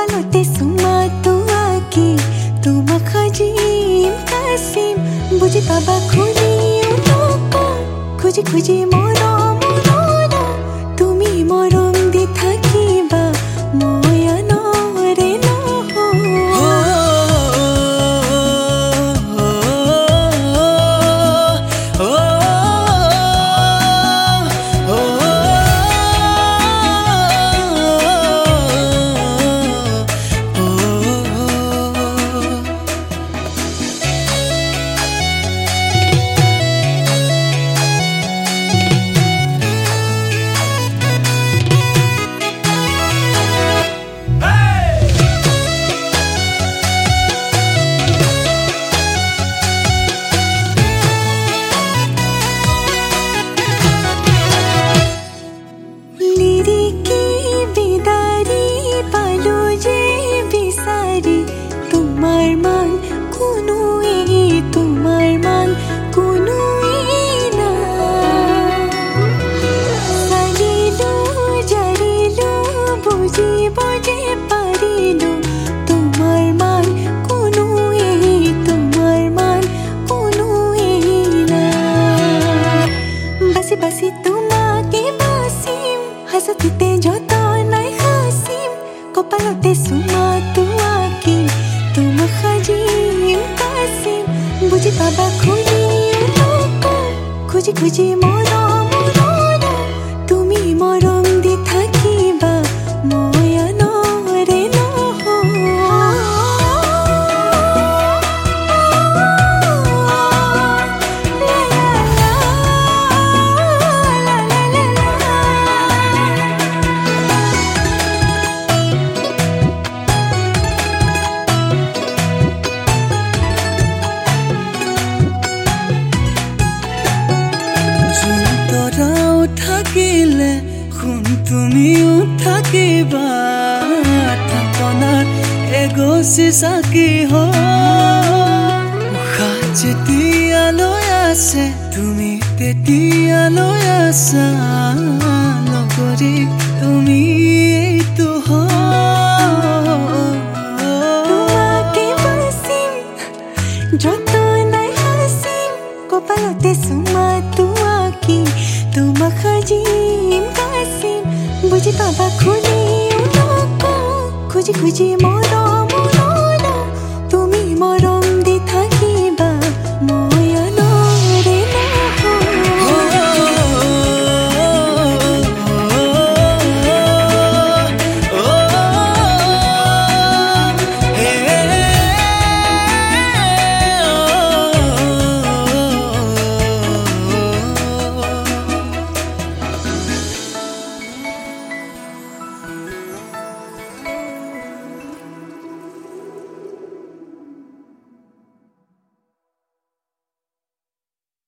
কপালতে চুমা তোৱাকি তোমাক সাজিম কাচিম বুজি পাবা খুজি খুজি মৰম তুমি মৰম দি থাকিবা মই আনৰে বাসি তোমাকে বাসিম হাসতিতে যতনাই হাসিম কপালতে চুমা তোৱাকি তোমাক সাজিম কাচিম বুজি পাবা খুজি খুজি মৰম তুমি মৰম দি থাকিবা মই আনৰে থাকিলে শুন তুমিও থাকিবা থাপনাত এগছি চাকি উশাহ যেতিয়ালৈ আছে তুমি তেতিয়ালৈ আছা লগৰী তুমি এইটো তোমাকে বাচিম যতনাই হাচিম কপালতে চুমা তোৱাকি তোমাক সাজিম কাচিম বুজি পাবা খুজি খুজি মৰম